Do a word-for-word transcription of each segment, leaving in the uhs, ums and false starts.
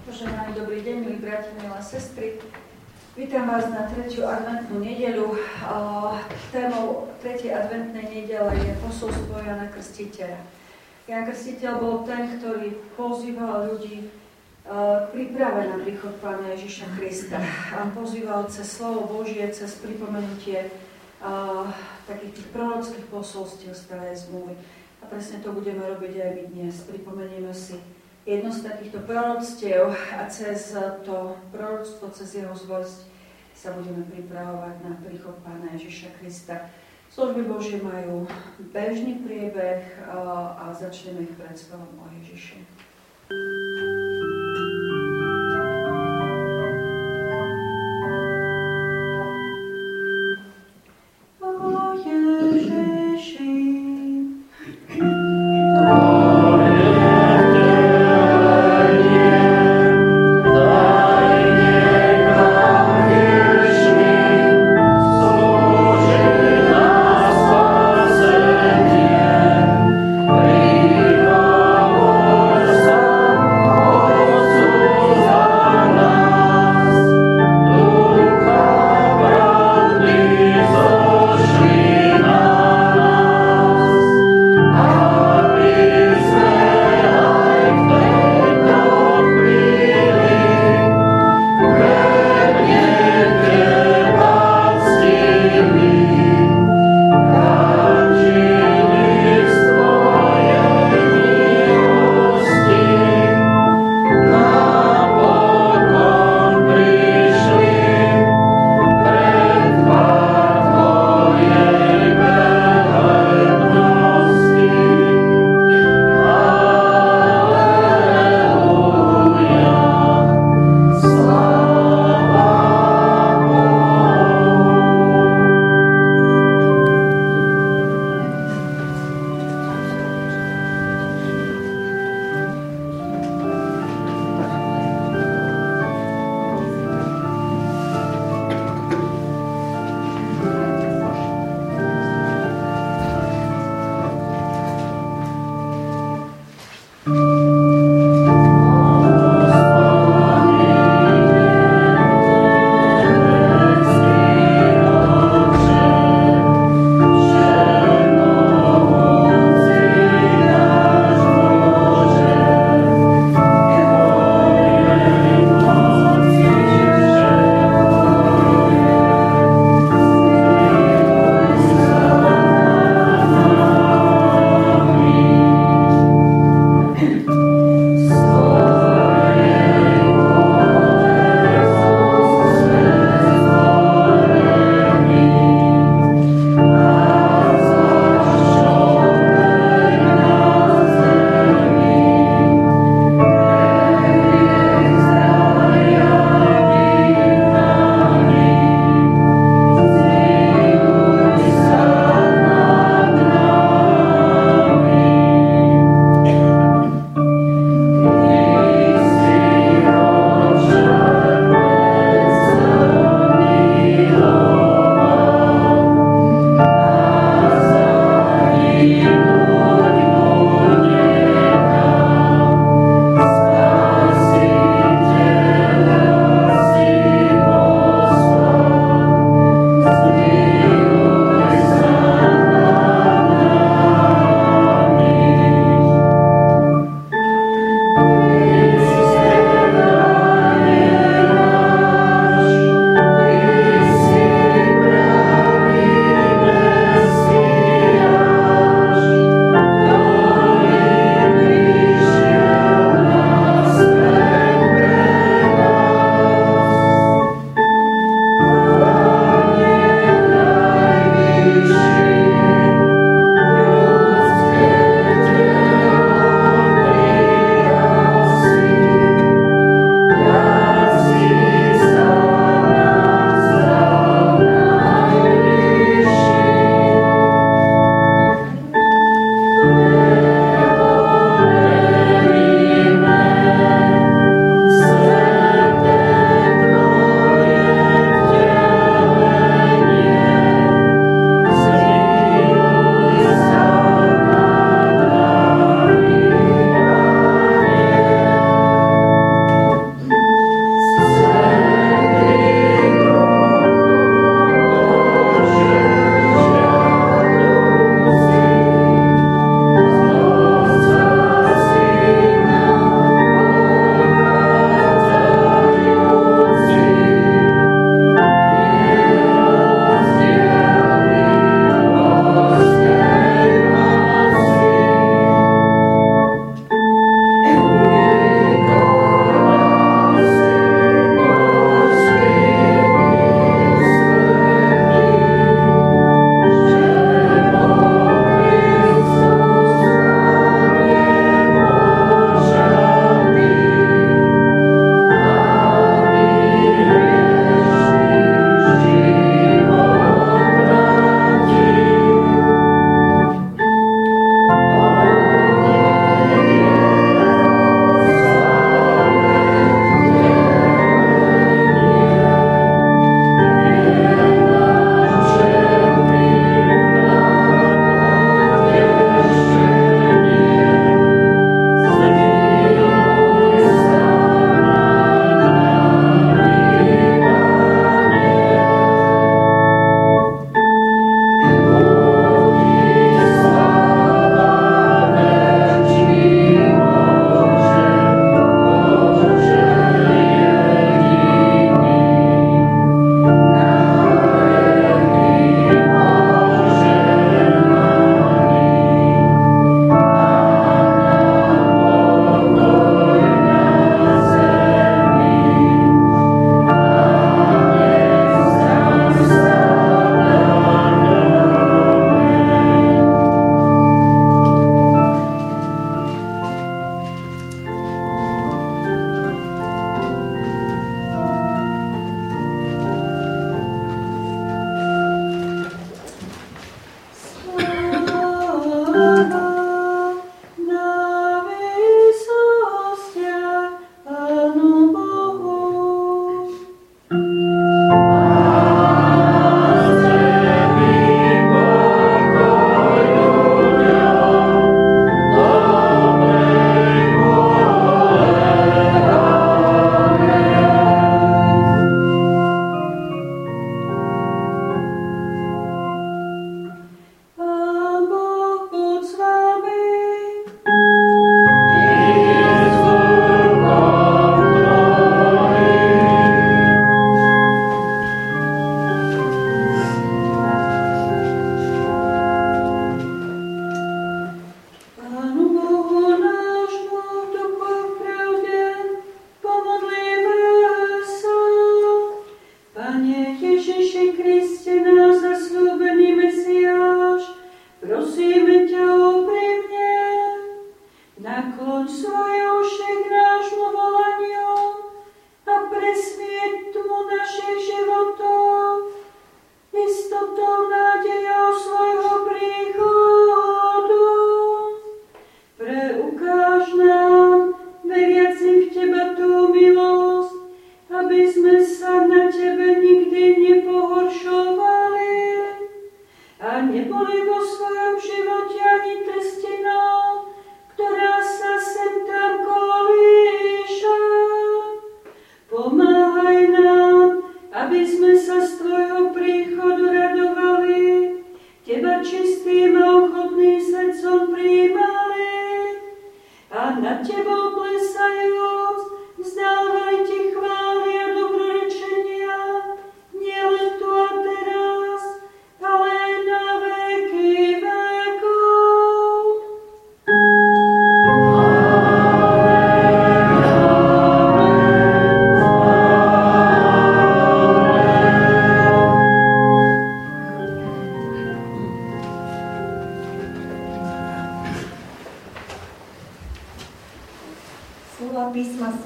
Požehnaný dobrý deň, milí bratia, milé sestry. Vítam vás na tretiu adventnú nedeľu. Témou tretej adventnej nedele je posolstvo Jana Krstiteľa. Jan Krstiteľ bol ten, ktorý pozýval ľudí k príprave na príchod Pána Ježiša Krista. A pozýval cez slovo Božie, cez pripomenutie takých tých prorockých posolstiev starej zmluvy. A presne to budeme robiť aj my dnes. Pripomenieme si jedno z takýchto proroctiev a cez to proroctvo, cez jeho zvesť sa budeme pripravovať na príchod Pána Ježiša Krista. Služby Božie majú bežný priebeh a začneme ich predspevom o Ježiši. Oh,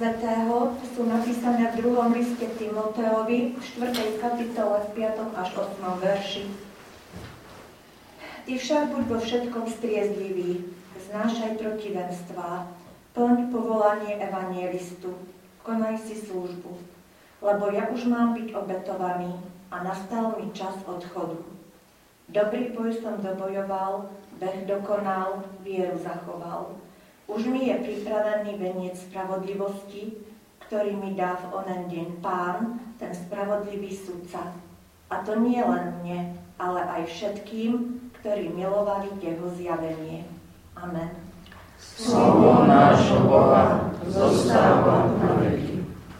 svätého sú napísané v druhom liste Timoteovi v štvrtej kapitole v piatom až ôsmom verši. Ty však buď vo všetkom striezlivý, znášaj protivenstvá, plň povolanie evangelistu, konaj si službu, lebo ja už mám byť obetovaný a nastal mi čas odchodu. Dobrý boj som dobojoval, beh dokonal, vieru zachoval. Už mi je pripravený veniec spravodlivosti, ktorý mi dá v onen deň Pán, ten spravodlivý sudca. A to nie len mne, ale aj všetkým, ktorí milovali jeho zjavenie. Amen. Slovo nášho Boha zostáva na veky.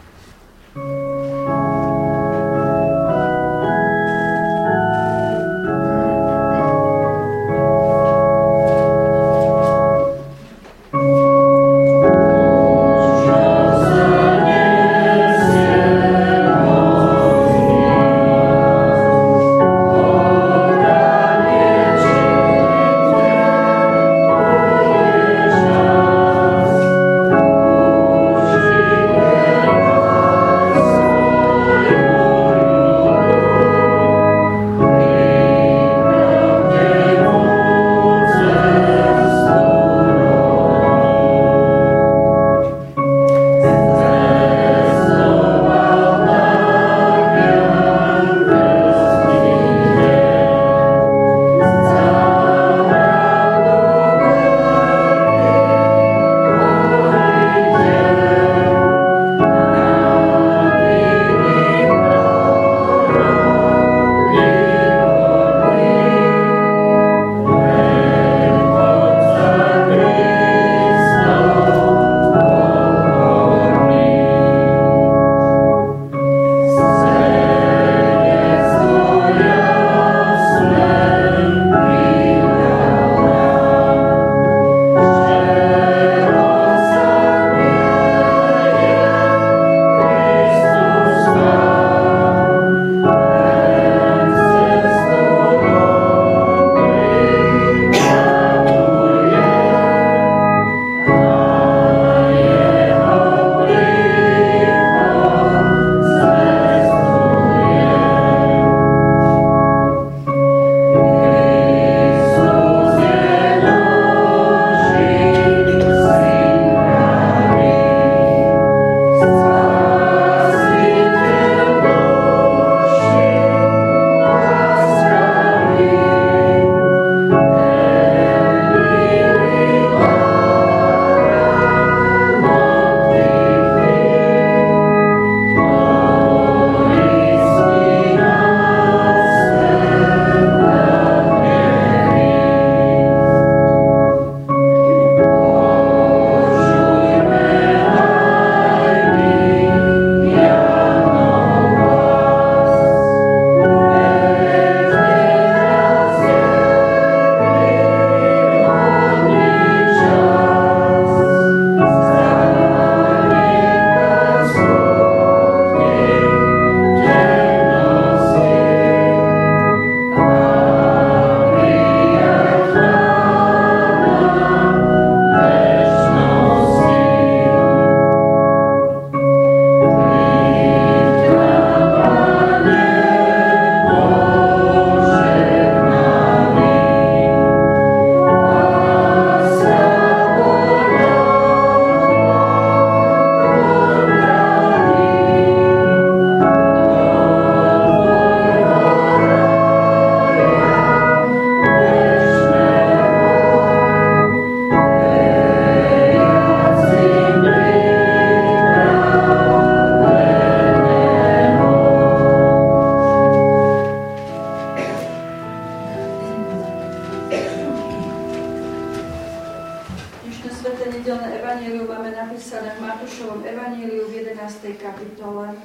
napísané v Matúšovom evaníliu v jedenástej kapitole.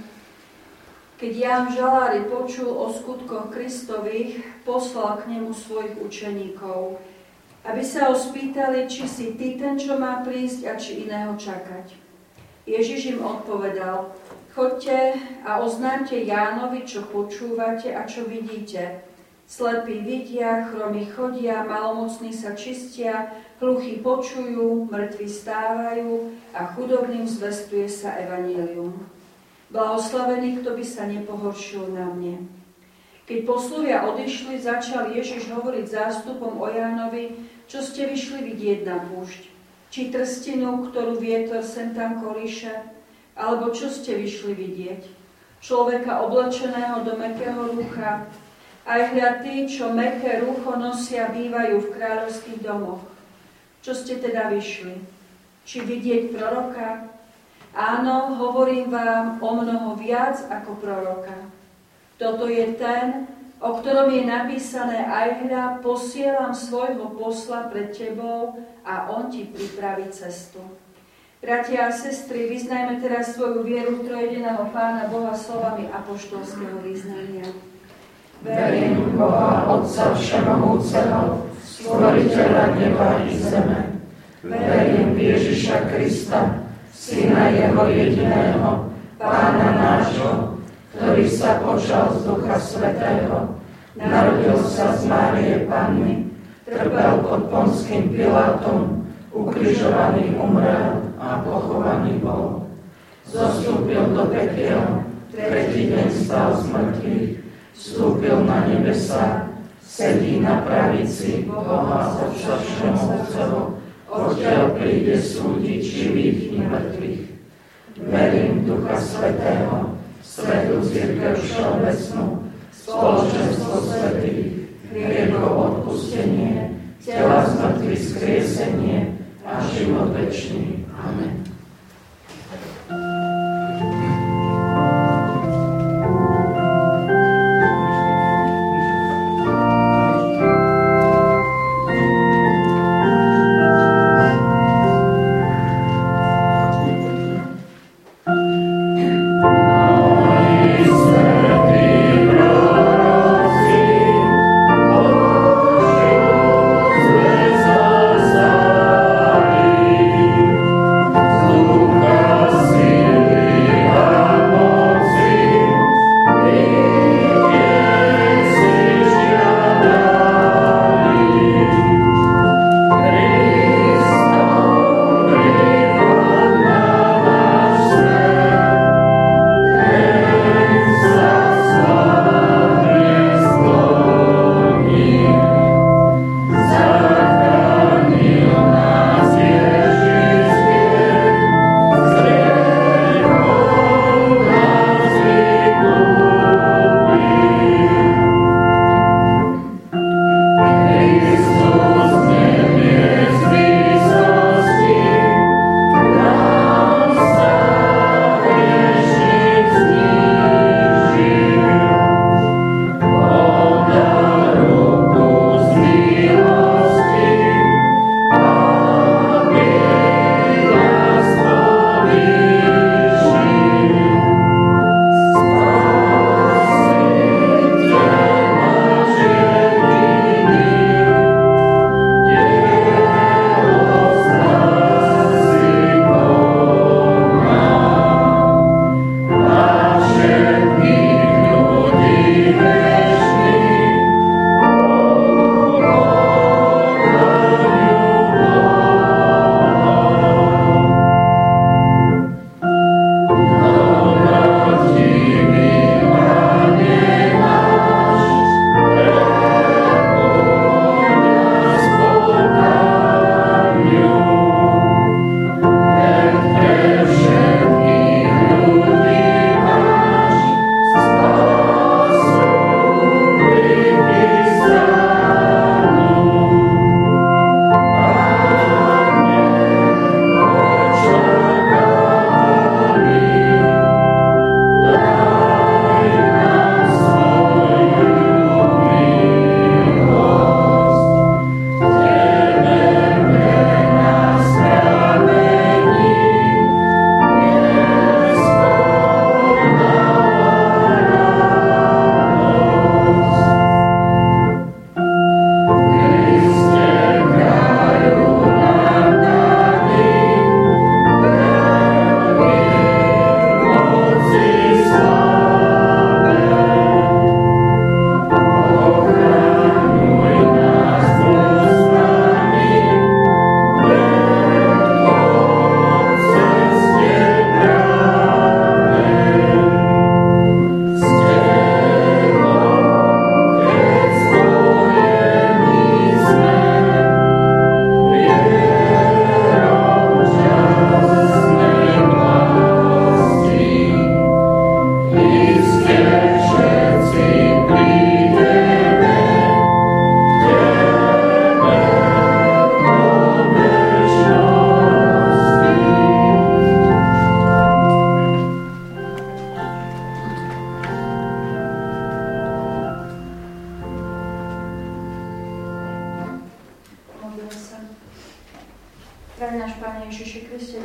Keď Ján Žalári počul o skutkoch Kristových, poslal k nemu svojich učeníkov, aby sa ho spýtali, či si ty ten, čo má prísť, a či iného čakať. Ježiš im odpovedal: choďte a oznámte Jánovi, čo počúvate a čo vidíte. Slepí vidia, chromí chodia, malomocní sa čistia, hluchí počujú, mŕtvi stávajú a chudobným zvestuje sa evanjelium. Blahoslavený, kto by sa nepohoršil na mne. Keď poslovia odišli, začal Ježiš hovoriť zástupom o Jánovi, čo ste vyšli vidieť na púšť. Či trstinu, ktorú vietor sem tam kolíše, alebo čo ste vyšli vidieť? Človeka oblečeného do mäkkého rúcha. Aj hľa tí, čo mäkké rúcho nosia, bývajú v kráľovských domoch. Čo ste teda vyšli? Či vidieť proroka? Áno, hovorím vám o mnoho viac ako proroka. Toto je ten, o ktorom je napísané: aj hľa, posielam svojho posla pred tebou a on ti pripraví cestu. Bratia a sestry, vyznajme teraz svoju vieru v trojjediného Pána Boha slovami apoštolského vyznania. Verím v Boha, Otca Všemohúceho, Stvoriteľa neba i zeme. Verím v Ježiša Krista, Syna Jeho jediného, Pána nášho, ktorý sa počal z Ducha Svätého, narodil sa z Márie Panny, trpel pod Ponským Pilátom, ukrižovaný umrel a pochovaný bol. Zostúpil do pekiel, tretí deň stal z mŕtvych, vstúpil na nebesá, sedí na pravici Boha Otca Všemohúceho, odtiaľ príde súdiť živých i mŕtvych. Verím v Ducha Svätého, svätú cirkev všeobecnú, spoločenstvo svätých, hriechov odpustenie, tela z mŕtvych skriesenie a život večný. Amen. Thank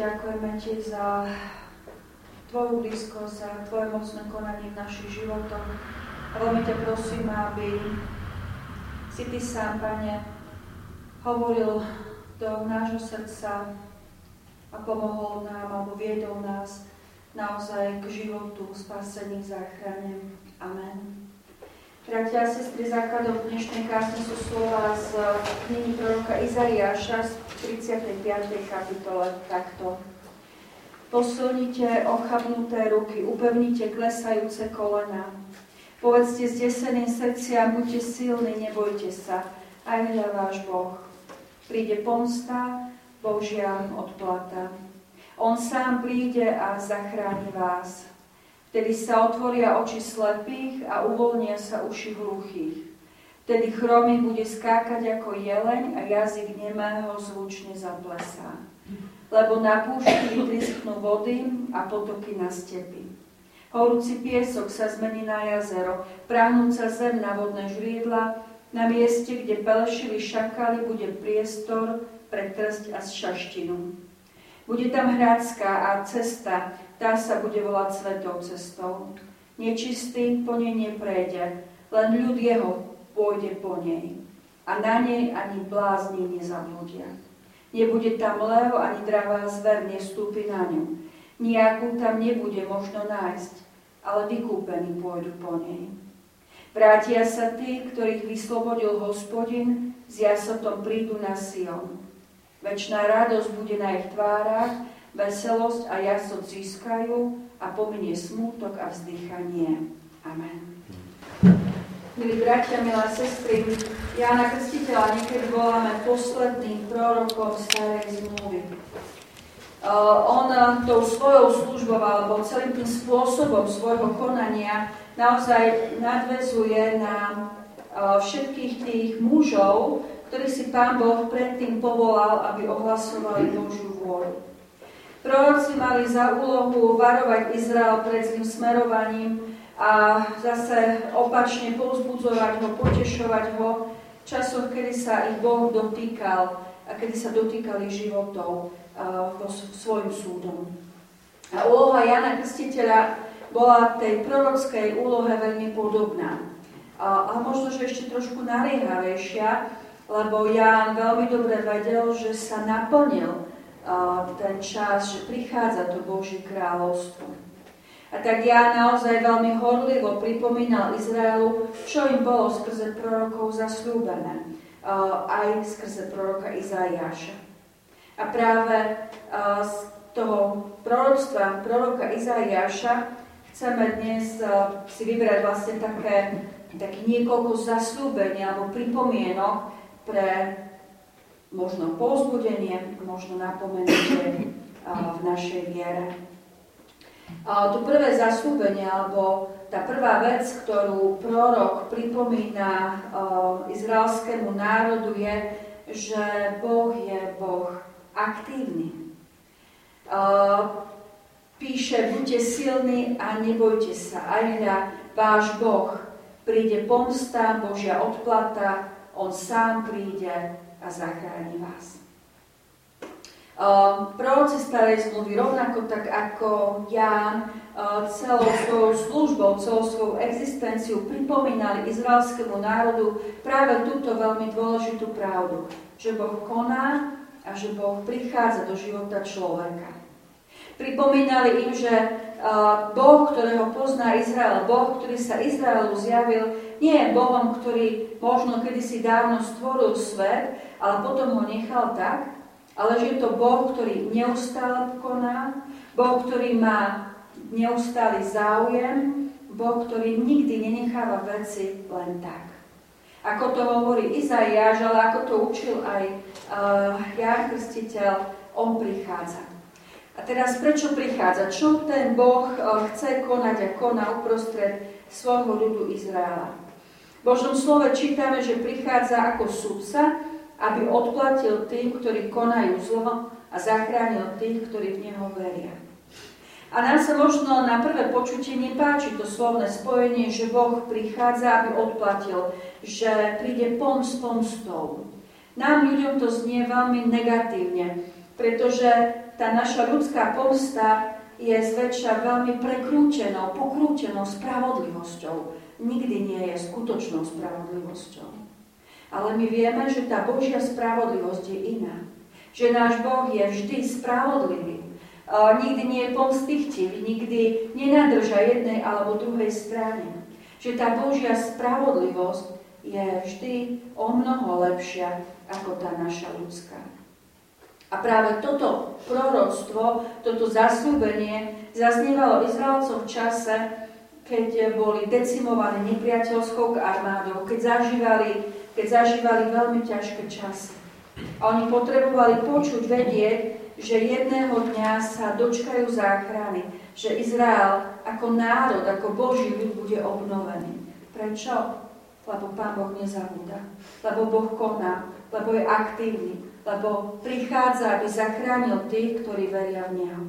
ďakujeme Ti za Tvoju blízkosť, za Tvoje mocné konanie v našich životoch. A veľmi ťa prosím, aby si Ty sám, Pane, hovoril do nášho srdca a pomohol nám, alebo viedol nás naozaj k životu, spasení, záchrane. Amen. Bratia a sestry, základom dnešnej kázne sú slova z knihy proroka Izaiáša z tridsiatej piatej kapitole takto. Posilnite ochabnuté ruky, upevnite klesajúce kolená. Povedzte zdeseným srdciam, buďte silní, nebojte sa, aj hľa váš Boh. Príde pomsta, Božia odplata. On sám príde a zachráni vás. Vtedy sa otvoria oči slepých a uvoľnia sa uši hluchých. Vtedy chromý bude skákať ako jeleň a jazyk nemého zvučne zaplesá. Lebo na púšti vytrysknú vody a potoky na stepi. Horúci piesok sa zmení na jazero, prahnúca zem na vodné žriedla, na mieste, kde pelešili šakali, bude priestor pre trsť a šaštinu. Bude tam hradská a cesta, tá sa bude volať svetou cestou. Nečistý po nej neprejde, len ľud jeho pôjde po nej. A na nej ani blázni nezabludia. Nebude tam lev, ani dravá zver nestúpi na ňu. Nijakú tam nebude možno nájsť, ale vykúpení pôjdu po nej. Vrátia sa tí, ktorých vyslobodil Hospodin, s jasotom prídu na Sion. Večná radosť bude na ich tvárach, veselosť a jasot získajú a pominie smútok a vzdychanie. Amen. Milí bratia, milé sestry, Jána Krstiteľa niekedy voláme posledným prorokom starej zmluvy. Uh, on uh, tou svojou službou alebo celým tým spôsobom svojho konania naozaj nadväzuje na uh, všetkých tých mužov, ktorých si Pán Boh predtým povolal, aby ohlasovali Božiu vôľu. Proroci mali za úlohu varovať Izrael pred zlým smerovaním a zase opačne povzbudzovať ho, potešovať ho v časoch, kedy sa ich Boh dotýkal a kedy sa dotýkali životov uh, svojim súdom. A úloha Jana Krstiteľa bola tej prorockej úlohe veľmi podobná. Uh, ale možno, že ešte trošku naliehavejšia, lebo Ján veľmi dobre vedel, že sa naplnil uh, ten čas, že prichádza to Božie kráľovstvo. A tak Ján naozaj veľmi horlivo pripomínal Izraelu, čo im bolo skrze prorokov zasľúbené, uh, aj skrze proroka Izaiáša. A práve uh, z toho proroctva proroka Izaiáša chceme dnes uh, si vybrať vlastne také, také niekoľko zasľúbení alebo pripomienok pre možno povzbudenie, možno napomenutie uh, v našej viere. Uh, to prvé zasľúbenie, alebo tá prvá vec, ktorú prorok pripomína uh, izraelskému národu, je, že Boh je Boh aktívny. Uh, píše, buďte silní a nebojte sa, aj hľa váš Boh. Príde pomsta, Božia odplata, on sám príde a zachráni vás. Uh, proroci starej zmluvy, rovnako tak ako Ján, uh, celou svojou službou, celou svojou existenciu pripomínali izraelskému národu práve túto veľmi dôležitú pravdu, že Boh koná a že Boh prichádza do života človeka. Pripomínali im, že uh, Boh, ktorého pozná Izrael, Boh, ktorý sa Izraelu zjavil, nie je Bohom, ktorý možno kedysi dávno stvoril svet, ale potom ho nechal tak, ale že je to Boh, ktorý neustále koná, Boh, ktorý má neustály záujem, Boh, ktorý nikdy nenecháva veci len tak. Ako to hovorí Izaiáš, ale ako to učil aj uh, Ján Krstiteľ, on prichádza. A teraz prečo prichádza? Čo ten Boh uh, chce konať a koná uprostred svojho ľudu Izraela? V Božom slove čítame, že prichádza ako sudca, aby odplatil tým, ktorí konajú zlo a zachránil tých, ktorí v Neho veria. A nám sa možno na prvé počutie nepáči to slovné spojenie, že Boh prichádza, aby odplatil, že príde pom s pomstou. Nám ľuďom to znie veľmi negatívne. pretože tá naša ľudská pomsta je zväčša veľmi prekrútenou, pokrútenou spravodlivosťou. Nikdy nie je skutočnou spravodlivosťou. Ale my vieme, že tá Božia spravodlivosť je iná. Že náš Boh je vždy spravodlivý. Uh, nikdy nie je pomstichtivý, nikdy nenadrža jednej alebo druhej strane. Že tá Božia spravodlivosť je vždy o mnoho lepšia ako tá naša ľudská. A práve toto proroctvo, toto zasľúbenie zaznievalo Izraelcov v čase, keď boli decimovaní nepriateľskou armádou, keď zažívali, keď zažívali veľmi ťažké časy. A oni potrebovali počuť, vedieť, že jedného dňa sa dočkajú záchrany, že Izrael ako národ, ako Boží ľud bude obnovený. Prečo? Lebo Pán Boh nezabúda, lebo Boh koná, lebo je aktívny, lebo prichádza, aby zachránil tých, ktorí veria v Neho.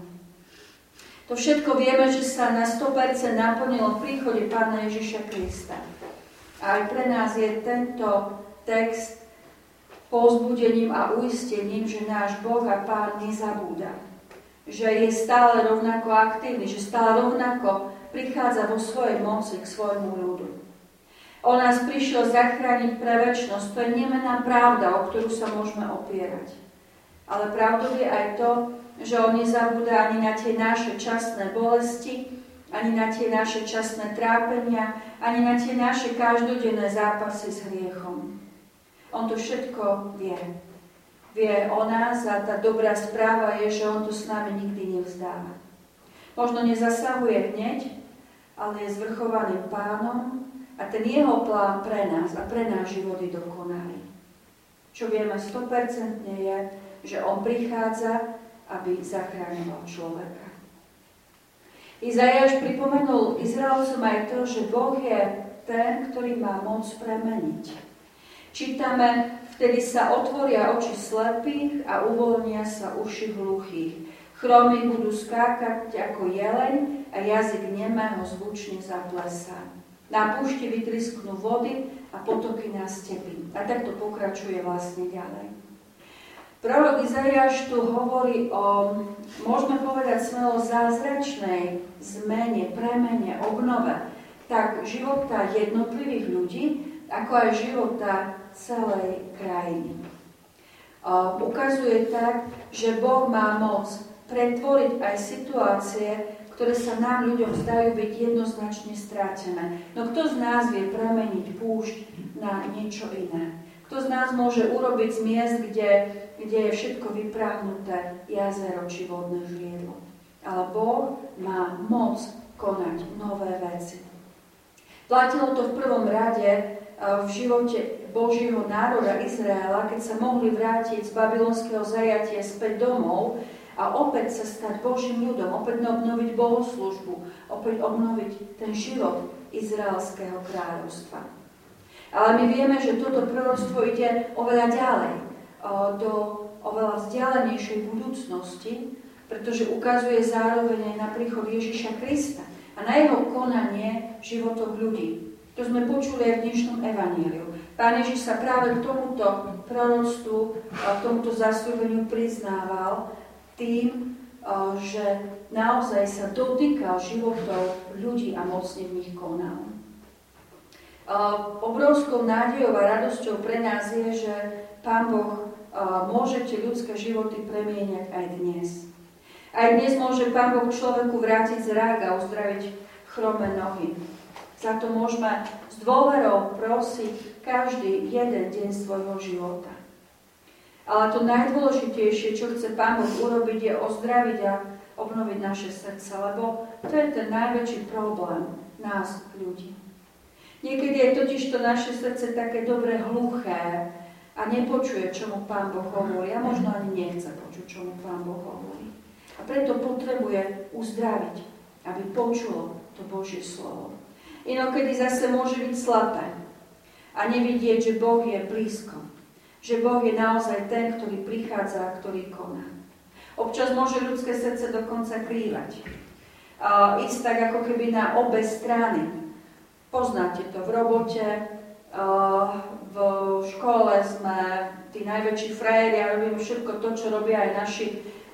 To všetko vieme, že sa na sto percent naplnilo v príchode Pána Ježiša Krista. A aj pre nás je tento text povzbudením a uistením, že náš Boh a Pán nezabúda. Že je stále rovnako aktívny, že stále rovnako prichádza vo svojej moci k svojmu ľudu. On nás prišiel zachrániť pre večnosť. To je nemenná pravda, o ktorú sa môžeme opierať. Ale pravdou je aj to, že on nezabúda ani na tie naše časné bolesti, ani na tie naše časné trápenia, ani na tie naše každodenné zápasy s hriechom. On to všetko vie. Vie o nás a tá dobrá správa je, že on to s nami nikdy nevzdáva. Možno nezasahuje hneď, ale je zvrchovaným Pánom a ten jeho plán pre nás a pre náš život je dokonalý. Čo vieme sto percent je, že on prichádza, aby zachráňoval človeka. Izaiáš pripomenul Izraelcom aj to, že Boh je ten, ktorý má moc premeniť. Čítame, vtedy sa otvoria oči slepých a uvoľnia sa uši hluchých. Chromy budú skákať ako jeleň a jazyk nemého zvučne zaplesá. Na púšti vytrysknú vody a potoky na stepi. A takto pokračuje vlastne ďalej. Prorok Izaiáš tu hovorí o, môžeme povedať smelo, zázračnej zmene, premene, obnove tak života jednotlivých ľudí, ako aj života celej krajiny. Uh, ukazuje tak, že Boh má moc pretvoriť aj situácie, ktoré sa nám ľuďom zdajú byť jednoznačne strátené. No kto z nás vie premeniť púšť na niečo iné? Kto z nás môže urobiť z miest, kde, kde je všetko vypráhnuté, jazero či vodné žliedlo? Ale Boh má moc konať nové veci. Platilo to v prvom rade v živote Božieho národa Izraela, keď sa mohli vrátiť z babylonského zajatia späť domov a opäť sa stať Božím ľudom, opäť obnoviť bohoslúžbu, opäť obnoviť ten život izraelského kráľovstva. Ale my vieme, že toto proroctvo ide oveľa ďalej, do oveľa vzdialenejšej budúcnosti, pretože ukazuje zároveň aj na príchod Ježiša Krista a na jeho konanie v životoch ľudí. To sme počuli aj v dnešnom evaníliu. Pán Ježiš sa práve k tomuto proroctvu, k tomuto zasľúbeniu priznával tým, že naozaj sa dotýkal životov ľudí a mocne v nich konal. Obrovskou nádejou a radosťou pre nás je, že Pán Boh môže tie ľudské životy premieňať aj dnes. Aj dnes môže Pán Boh človeku vrátiť zrak a uzdraviť chromé nohy. Za to môžeme s dôverou prosiť každý jeden deň svojho života. Ale to najdôležitejšie, čo chce Pán Boh urobiť, je ozdraviť a obnoviť naše srdce, lebo to je ten najväčší problém nás, ľudí. Niekedy je totiž to naše srdce také dobre hluché a nepočuje, čo mu Pán Boh hovorí a možno ani nechce počuť, čo mu Pán Boh hovorí. A preto potrebuje uzdraviť, aby počulo to Božie slovo. Inokedy zase môže byť slepé a nevidieť, že Boh je blízko. Že Boh je naozaj ten, ktorý prichádza a ktorý koná. Občas môže ľudské srdce dokonca krývať. Uh, ísť tak ako keby na obe strany. Poznáte to v robote, v škole sme tí najväčší frajeri a robíme všetko to, čo robia aj naši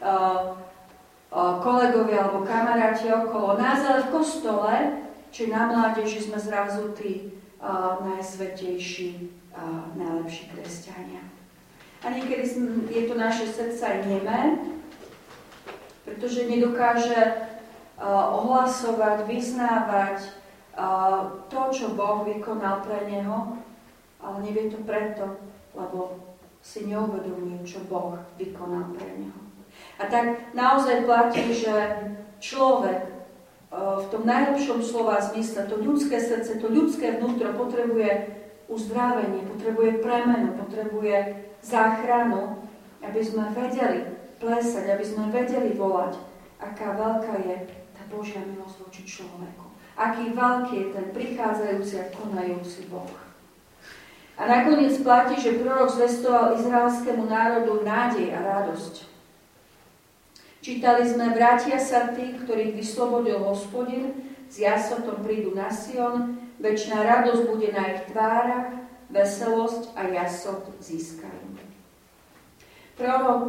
kolegovia alebo kamaráti okolo nás, ale v kostole, či na mládeži sme zrazu tí najsvätejší, najlepší kresťania. A niekedy je to naše srdce aj nemé, pretože nedokáže ohlasovať, vyznávať to, čo Boh vykonal pre neho, ale nevie to preto, lebo si neuvedomuje, čo Boh vykonal pre neho. A tak naozaj platí, že človek v tom najlepšom slova zmysle, to ľudské srdce, to ľudské vnútro potrebuje uzdravenie, potrebuje premenu, potrebuje záchranu, aby sme vedeli plesať, aby sme vedeli volať, aká veľká je tá Božia milosť voči človeku. Aký veľký je ten prichádzajúci a konajúci Boh. A nakoniec platí, že prorok zvestoval izraelskému národu nádej a radosť. Čítali sme, vrátia sa tí, ktorých vyslobodil Hospodin, s jasotom prídu na Sion, večná radosť bude na ich tvárach, veselosť a jasot získajú. Prorok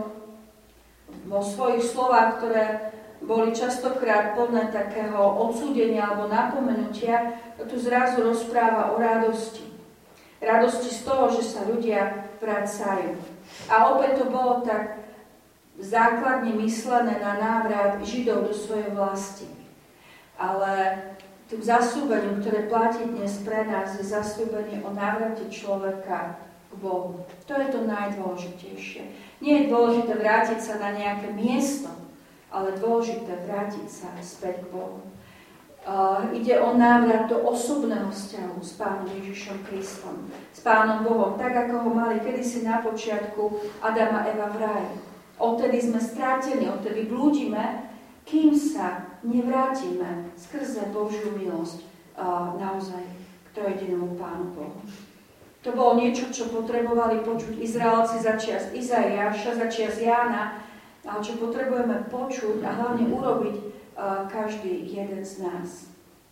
vo svojich slovách, ktoré boli častokrát plné takého odsúdenia alebo napomenutia, tu zrazu rozpráva o radosti. Radosti z toho, že sa ľudia vracajú. A opäť to bolo tak základne myslené na návrat Židov do svojej vlasti. Ale tým zasľúbením, ktoré platí dnes pre nás, je zasľúbenie o návrate človeka k Bohu. To je to najdôležitejšie. Nie je dôležité vrátiť sa na nejaké miesto, ale dôležité vrátiť sa späť k Bohu. Uh, ide o návrat do osobného vzťahu s Pánom Ježišom Kristom, s Pánom Bohom, tak ako ho mali kedysi na počiatku Adam a Eva v ráji. Odtedy sme strátení, odtedy blúdime, kým sa nevrátime skrze Božiu milosť uh, naozaj k to jedinému Pánu Bohu. To bolo niečo, čo potrebovali počuť Izraelci za čias Izaiáša, za čias Jána, ale čo potrebujeme počuť a hlavne urobiť uh, každý jeden z nás.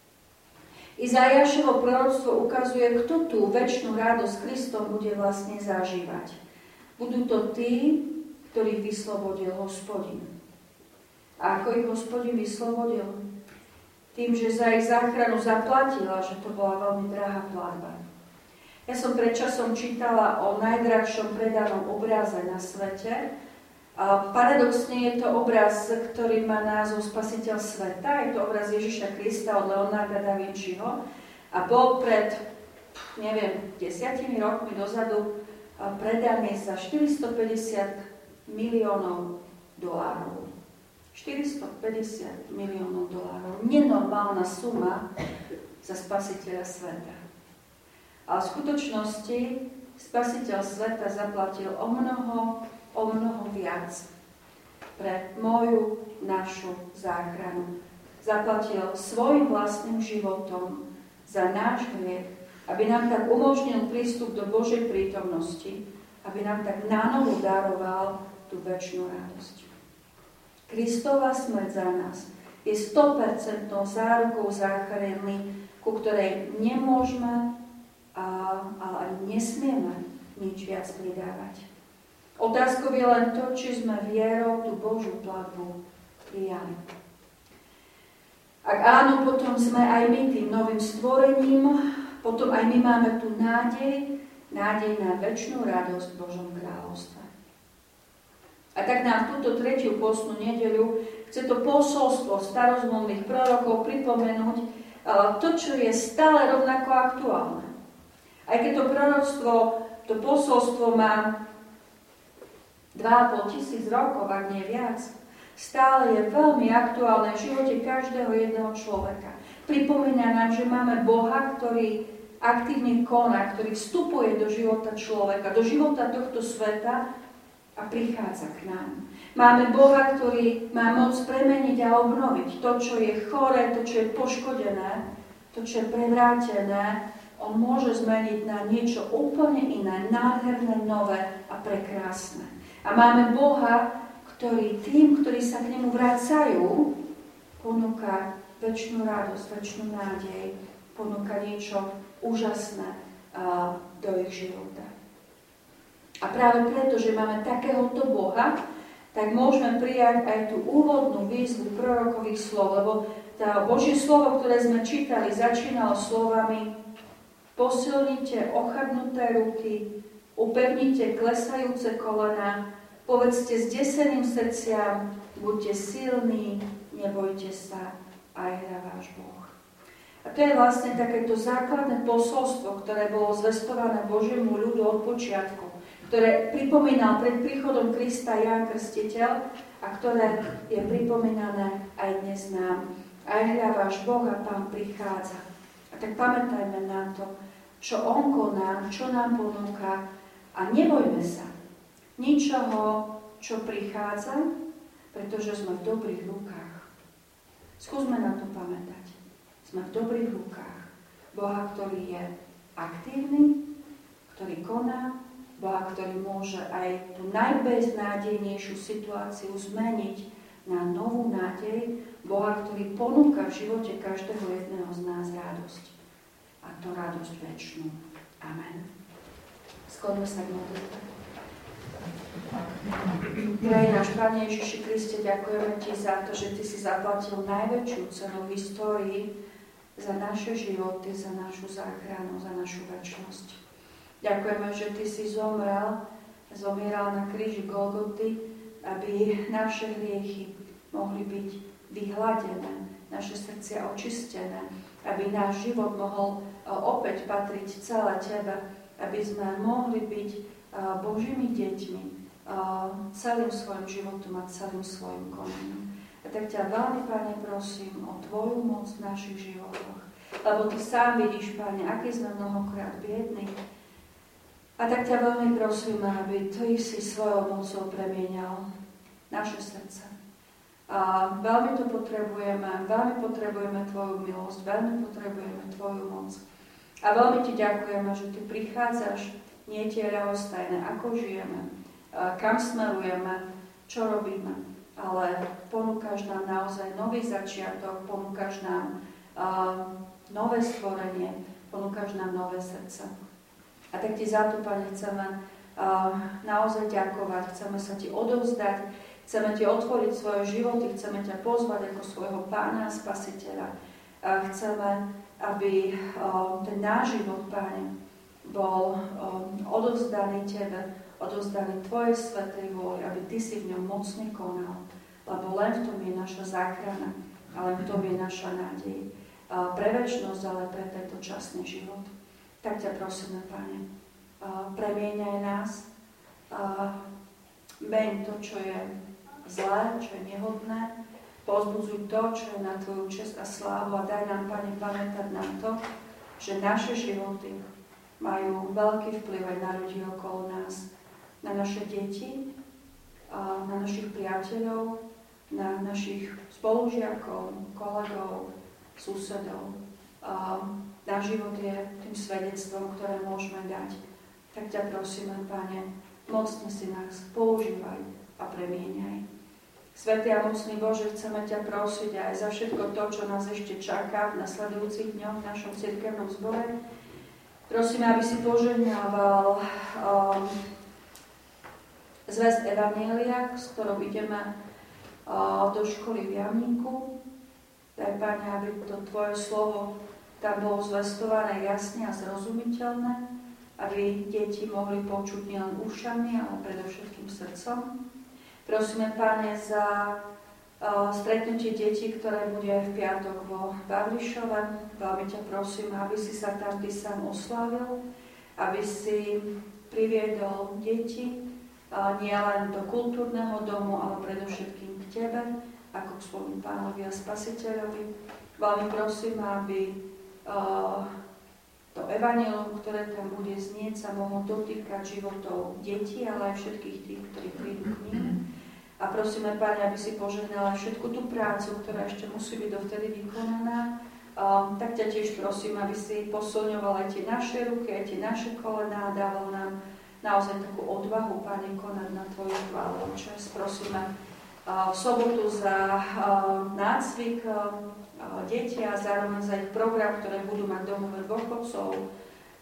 Izaiášovo proroctvo ukazuje, kto tú večnú radosť Kristom bude vlastne zažívať. Budú to tí, ktorých vyslobodil Hospodin. A ako ich Hospodin vyslobodil? Tým, že za ich záchranu zaplatila, že to bola veľmi drahá platba. Ja som pred časom čítala o najdrahšom predanom obraze na svete. A paradoxne je to obraz, ktorý má názov Spasiteľ sveta. Je to obraz Ježiša Krista od Leonarda da Vinciho. A bol pred, neviem, desiatimi rokmi dozadu predaný za štyristopäťdesiat miliónov dolárov. štyristopäťdesiat miliónov dolárov. Nenormálna suma za Spasiteľa sveta. Ale v skutočnosti Spasiteľ sveta zaplatil o mnoho, o mnoho viac pre moju, našu záchranu. Zaplatil svojim vlastným životom za náš hriech, aby nám tak umožnil prístup do Božej prítomnosti, aby nám tak nánovu daroval tú večnú radosť. Kristova smrť za nás je sto percent zárukou záchrany, ku ktorej nemôžeme, a, ale ani nesmieme nič viac pridávať. Otázkou je len to, či sme vierou tú Božiu platbu prijali. Ak áno, potom sme aj my tým novým stvorením, potom aj my máme tú nádej, nádej na večnú radosť v Božom kráľovstve. A tak nám túto tretiu postnú nedeľu chce to posolstvo starozmluvných prorokov pripomenúť to, čo je stále rovnako aktuálne. Aj keď to proroctvo, to posolstvo má dva a pol tisíc rokov, ak nie viac, stále je veľmi aktuálne v živote každého jedného človeka. Pripomína nám, že máme Boha, ktorý aktívne koná, ktorý vstupuje do života človeka, do života tohto sveta a prichádza k nám. Máme Boha, ktorý má moc premeniť a obnoviť to, čo je choré, to, čo je poškodené, to, čo je prevrátené. On môže zmeniť na niečo úplne iné, nádherné, nové a prekrásne. A máme Boha, ktorý tým, ktorí sa k nemu vracajú, ponúka večnú radosť, večnú nádej, ponúka niečo úžasné, do ich života. A práve preto, že máme takéhoto Boha, tak môžeme prijať aj tú úvodnú výzvu prorokových slov, lebo tá Božie slovo, ktoré sme čítali, začínalo slovami: posilnite ochabnuté ruky, upevnite klesajúce kolená, povedzte zdeseným srdciam, buďte silní, nebojte sa, aj hra váš Boh. A to je vlastne takéto základné posolstvo, ktoré bolo zvestované Božiemu ľudu od počiatku, ktoré pripomínal pred príchodom Krista Ján Krstiteľ a ktoré je pripomínané aj dnes nám. Aj hľa váš Boh a Pán prichádza. A tak pamätajme na to, čo On koná, čo nám ponúka a nebojme sa ničoho, čo prichádza, pretože sme v dobrých rukách. Skúsme na to pamätať. Sme v dobrých rukách Boha, ktorý je aktívny, ktorý koná, Boha, ktorý môže aj tú najbeznádejnejšiu situáciu zmeniť na novú nádej, Boha, ktorý ponúka v živote každého jedného z nás radosť. A to radosť večnú. Amen. Skloňme sa k modlitbe. Drahý náš Pane Ježiši Kriste, ďakujeme Ti za to, že Ty si zaplatil najväčšiu cenu v histórii za naše životy, za našu záchranu, za našu večnosť. Ďakujeme, že Ty si zomrel, zomieral na kríži Golgoty, aby naše hriechy mohli byť vyhladené, naše srdcia očistené, aby náš život mohol opäť patriť celé Tebe, aby sme mohli byť Božími deťmi celým svojim životom a celým svojim konaním. A tak ťa veľmi, Pane, prosím o Tvoju moc v našich životoch. Lebo Ty sám vidíš, Pane, aký sme mnohokrát biední. A tak ťa veľmi prosím, aby Ty si svojou mocou premieňal naše srdce. A veľmi to potrebujeme, veľmi potrebujeme Tvoju milosť, veľmi potrebujeme Tvoju moc. A veľmi Ti ďakujeme, že Ty prichádzaš, nie tie ľahostajné, ako žijeme, kam smerujeme, čo robíme. Ale ponúkaš nám naozaj nový začiatok, ponúkaš nám uh, nové stvorenie, ponúkaš nám nové srdce. A tak Ti za to, Pane, chceme uh, naozaj ďakovať, chceme sa Ti odovzdať, chceme Ti otvoriť svoje životy, chceme ťa pozvať ako svojho Pána a Spasiteľa. Uh, chceme, aby uh, ten náš život, Pane, bol um, odovzdaný Tebe, odovzdaný Tvojej svätej vôli, aby Ty si v ňom mocne konal. Lebo len v tom je naša záchrana a len v tom je naša nádej. A pre večnosť, ale pre tento časný život. Tak ťa prosíme, Pane, premieňaj nás, meň to, čo je zlé, čo je nehodné, pozbudzuj to, čo je na Tvoju česť a slávu a daj nám, Pane, pamätať na to, že naše životy majú veľký vplyv aj na ľudí okolo nás, na naše deti, na našich priateľov, na našich spolužiakov, kolegov, susedov. Náš život je tým svedectvom, ktoré môžeme dať. Tak ťa prosíme, Pane, mocne si nás používaj a premieňaj. Svätý a mocný Bože, chceme ťa prosiť aj za všetko to, čo nás ešte čaká v nasledujúcich dňoch v našom cirkevnom zbore. Prosíme, aby si požehnával um, zväzť Evanjelia, s ktorou ideme uh, do školy v Jamníku. Daj, Pane, aby to Tvoje slovo tam bolo zvestované jasne a zrozumiteľné, aby deti mohli počuť nielen ušami, ale predovšetkým srdcom. Prosíme, Pane, za uh, stretnutie detí, ktoré bude v piatok vo Vavrišove. Veľmi ťa prosím, aby si sa tam Ty sám oslávil, aby si priviedol deti uh, nielen do kultúrneho domu, ale predovšetkým k Tebe, ako k svojmu Pánovi a Spasiteľovi. Veľmi prosím, aby uh, to evanjelium, ktoré tam bude znieť, sa mohlo dotýkať životov detí, ale aj všetkých tých, ktorí prídu k nim. A prosíme, Pane, aby si požehnala všetku tú prácu, ktorá ešte musí byť dovtedy vykonaná. Um, tak ťa tiež prosím, aby si posilňoval aj tie naše ruky, aj tie naše kolená a dával nám naozaj takú odvahu, Pane, konať na Tvoju chválu. Čas prosíme uh, v sobotu za uh, nácvik uh, detí a zároveň za ich program, ktoré budú mať domove dôchodcov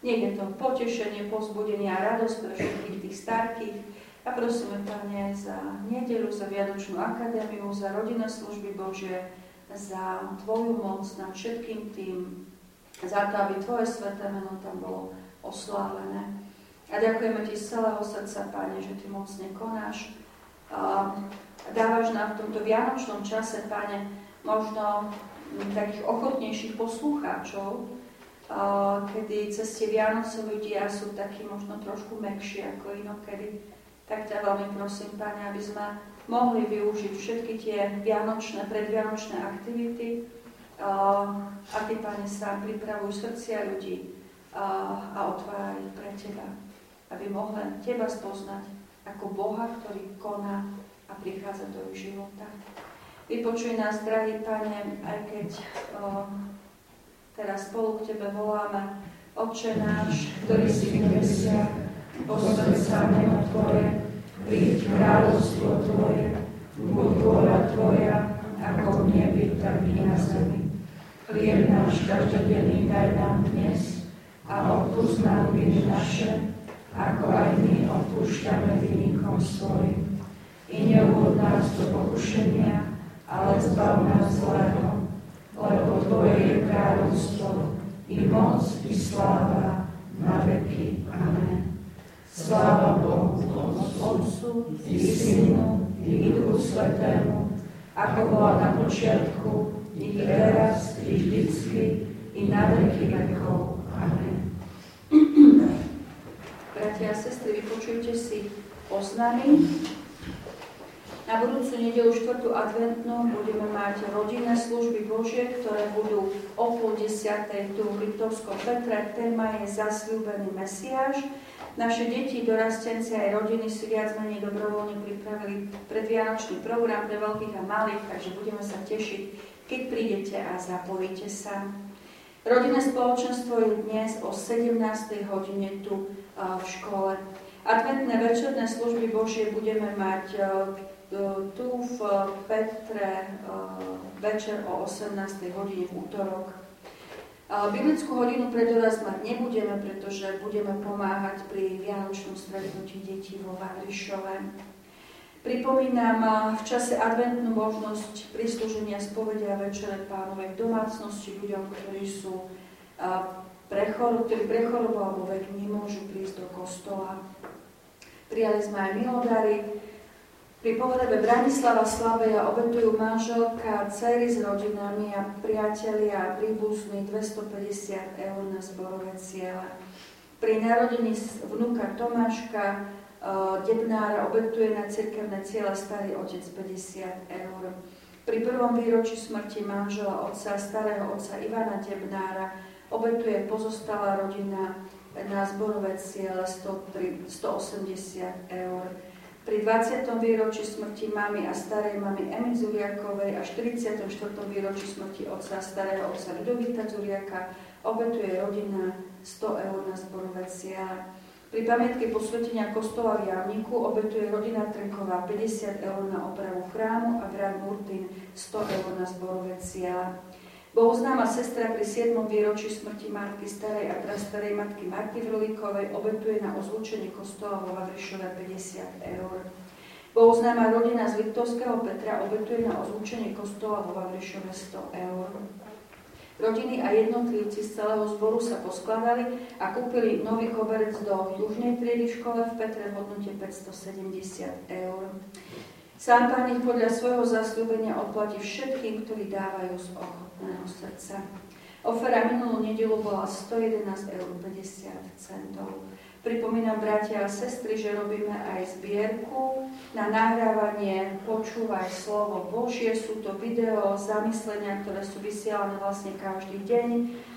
Nech je to potešenie, povzbudenie a radosť pre všetkých tých starkých. A prosíme, Pane, za nedeľu, za Vianočnú akadémiu, za rodinné služby Božie, za Tvoju moc nad všetkým tým, za to, aby Tvoje sväté meno tam bolo oslávené. A ďakujeme Ti z celého srdca, Pane, že Ty mocne konáš. A dávaš nám v tomto vianočnom čase, Pane, možno takých ochotnejších poslucháčov, kedy cez tie Vianoce ľudia sú takí možno trošku mäkší ako inokedy. Tak ťa veľmi prosím, Pane, aby sme mohli využiť všetky tie vianočné, predvianočné aktivity a Ty, Pane, sám pripravuj srdcia ľudí a otváraj ich pre Teba, aby mohli Teba spoznať ako Boha, ktorý koná a prichádza do ich života. Vypočuj nás, drahý Pane, aj keď o, teraz spolu k Tebe voláme: Otče náš, ktorý si v nebesiach, posväť sa meno Tvoje, príď kráľovstvo Tvoje, buď vôľa Tvoja, ako v nebi, tak i na zemi. Chlieb náš každodenný daj nám dnes a odpusť nám viny naše, ako aj my odpúšťame vinníkom svojim. I neuvod nás do pokušenia, ale zbav nás zlého, lebo Tvoje je kráľovstvo, i moc, i sláva, na veky. Amen. Sláva Bohu, Otcu, i Synu, i Duchu Svätému, ako bola na počiatku, i teraz, i vždycky, i na veky vekov. Amen. Bratia a sestry, vypočujte si oznámy. Na budúcu nedeľu štvrtú adventnú budeme mať rodinné služby Božie, ktoré budú o pol desiatej tu v Liptovskom Petre. Téma je Zasľúbený Mesiáš. Naše deti, dorastenci aj rodiny si viac menej dobrovoľne pripravili predvianočný program pre veľkých a malých, takže budeme sa tešiť, keď prídete a zapojíte sa. Rodinné spoločenstvo je dnes o sedemnástej hodine tu v škole. Adventné večerné služby Božie budeme mať tu v Petre večer o osemnástej hodine v útorok. Biblickú hodinu pre dorast mať nebudeme, pretože budeme pomáhať pri vianočnom stretnutí detí vo Vavrišove. Pripomínam v čase adventnú možnosť prislúženia spovede a večere Pánovej v domácnosti ľuďom, ktorí sú prechor, ktorí prechorobu alebo vek nemôžu prísť do kostola. Prijali sme aj milodary. Pri pohrebe Branislava Slaveja obetujú manželka, dcery s rodinami a priatelia a príbuzní dvestopäťdesiat eur na zborové ciele. Pri narodení vnuka Tomáška uh, Debnára obetuje na cirkevné ciele starý otec päťdesiat eur. Pri prvom výročí smrti manžela otca, starého otca Ivana Debnára, obetuje pozostalá rodina na zborové ciele stoosemdesiat eur. Pri dvadsiatom výročí smrti mamy a starej mamy Emy Zuriakovej a štyridsiatom štvrtom výročí smrti otca a starého otca Ľudovita Zuriaka obetuje rodina sto eur na zborové ciele. Pri pamiatke posvetenia kostola v Javníku obetuje rodina Trnková päťdesiat eur na opravu chrámu a brat Murtin sto eur na zborové ciele. Bohuznáma sestra pri siedmom výročí smrti matky starej a prastarej matky Marty Vrlíkovej obetuje na ozvučenie kostola vo Vavrišove päťdesiat eur. Bohuznáma rodina z Liptovského Petra obetuje na ozvučenie kostola vo Vavrišove sto eur. Rodiny a jednotlivci z celého zboru sa poskladali a kúpili nový koberec do južnej triedy v škole v Petre v hodnote päťstosedemdesiat eur. Sám Pán ich podľa svojho zasľúbenia odplatí všetkým, ktorí dávajú z ochotného srdca. Ofera minulú nedeľu bola stojedenásť eur päťdesiat centov. Pripomínam, bratia a sestry, že robíme aj zbierku na nahrávanie Počúvaj slovo Božie. Sú to video, zamyslenia, ktoré sú vysielané vlastne každý deň.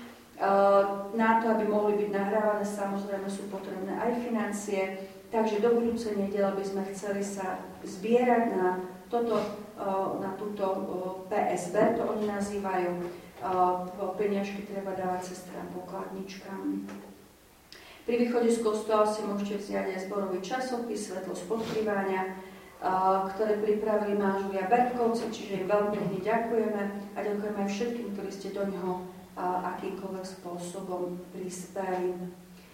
Na to, aby mohli byť nahrávané, samozrejme sú potrebné aj financie. Takže do budúcej nedele by sme chceli sa zbierať na, toto, na túto pé es bé, to oni nazývajú. Peniažky treba dávať sestrám pokladničkám. Pri východe z kostola si môžete vziať aj zborový časopis Svetlosť podkrývania, ktoré pripravili manželia Bertkovci, čiže im veľmi pekne ďakujeme a ďakujeme aj všetkým, ktorí ste do neho akýmkoľvek spôsobom prispeli.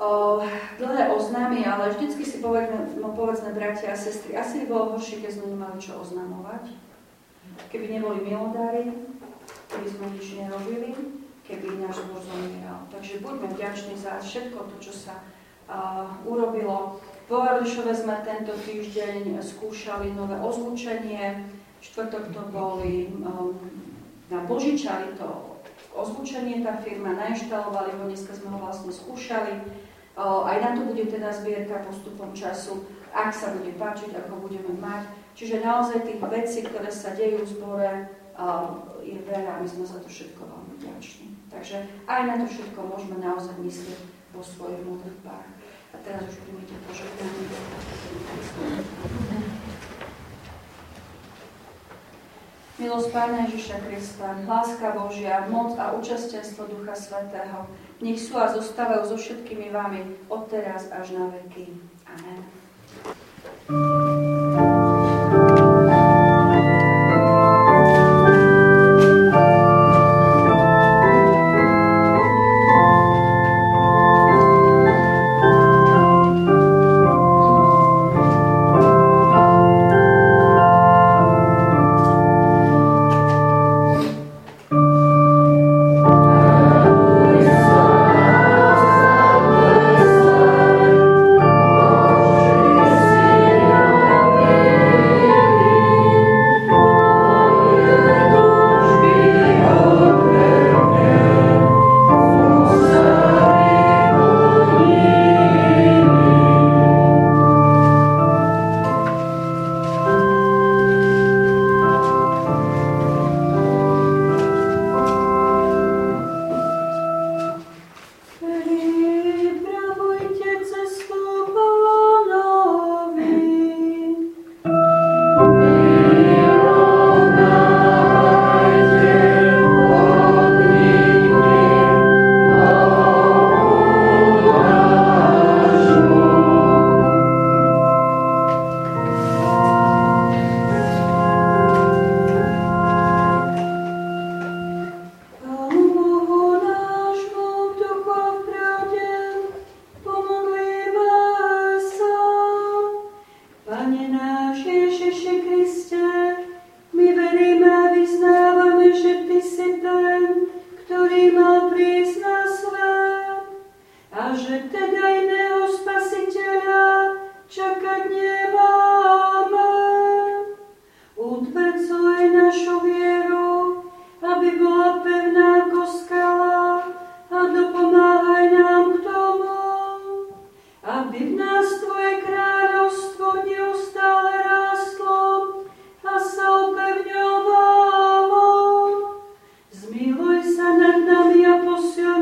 o, dlhé oznámy, ale vždycky si povedzme, no povedzme bratia a sestry, asi by bolo horšie, keď sme nemali čo oznamovať. Keby neboli milodári, keby sme nič nerobili, keby náš zbor zomieral. Takže buďme vďační za všetko to, čo sa uh, urobilo. Vo Varlišove sme tento týždeň skúšali nové ozvučenie. Štvrtok to boli um, na Božičari to ozvučenie, tá firma nainštalovali ho, dneska sme ho vlastne skúšali. Uh, aj na to bude teda zbierka postupom času, ak sa bude páčiť, ako budeme mať. Čiže naozaj tých vecí, ktoré sa dejú v zbore, uh, je veľa a my sme za to všetko veľmi vďační. Takže aj na to všetko môžeme naozaj myslieť vo svojich modlitbách. A teraz už príjmite požehnanie. Milosť Pána Ježiša Krista, láska Božia, moc a účastenstvo Ducha Svätého, nech sú a zostávajú so všetkými vami od teraz až na veky. Amen. Zmiluj sa nad nami a posilňuj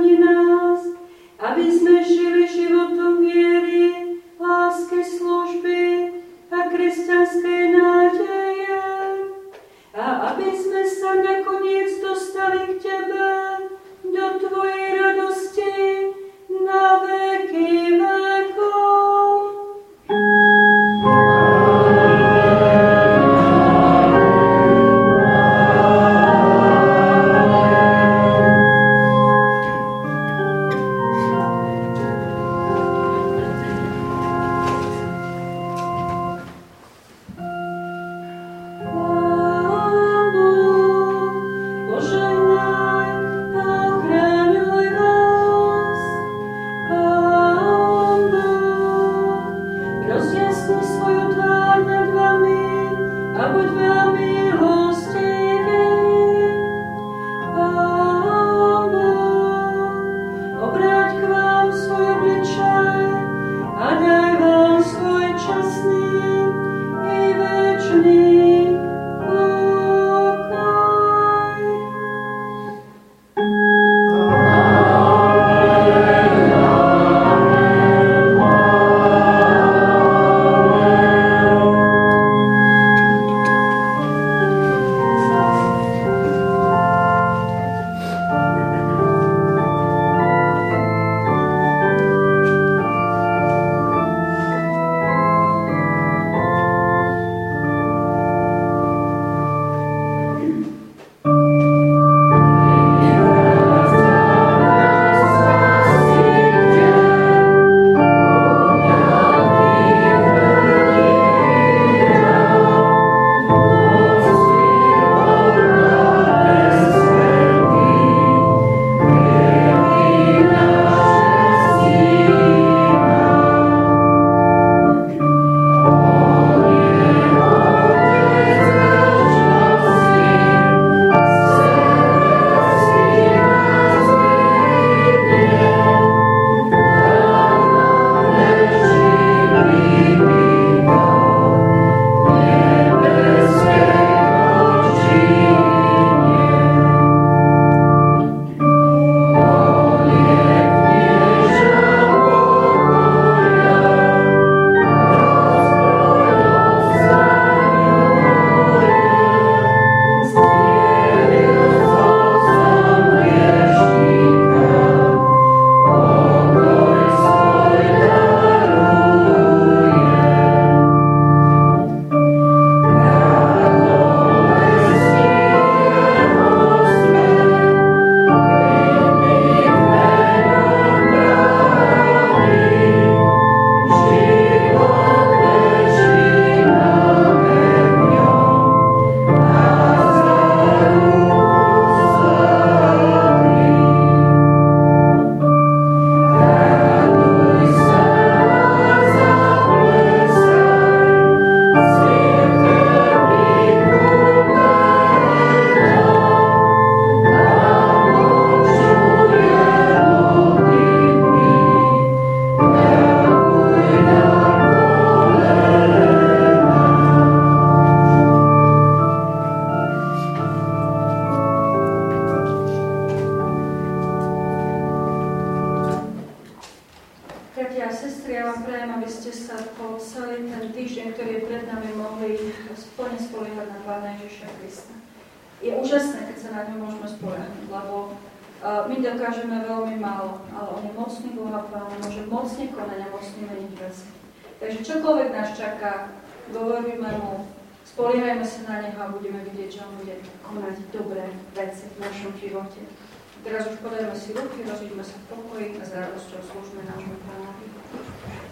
ktorý je pred nami, mohli plne spoliehať na Pána Ježiša Krista. Je úžasné, keď sa na ňo môžeme spoliehať, lebo uh, my dokážeme veľmi málo, ale on je mocný Boh a Pán, môže mocne konať a mocne meniť veci. Takže čokoľvek nás čaká, dôverujme mu, spoliehajme sa na neho a budeme vidieť, že on bude konať dobré veci v našom živote. Teraz už podajme si ruky, rozíďme sa v pokoji a s radosťou slúžme nášmu Pánovi.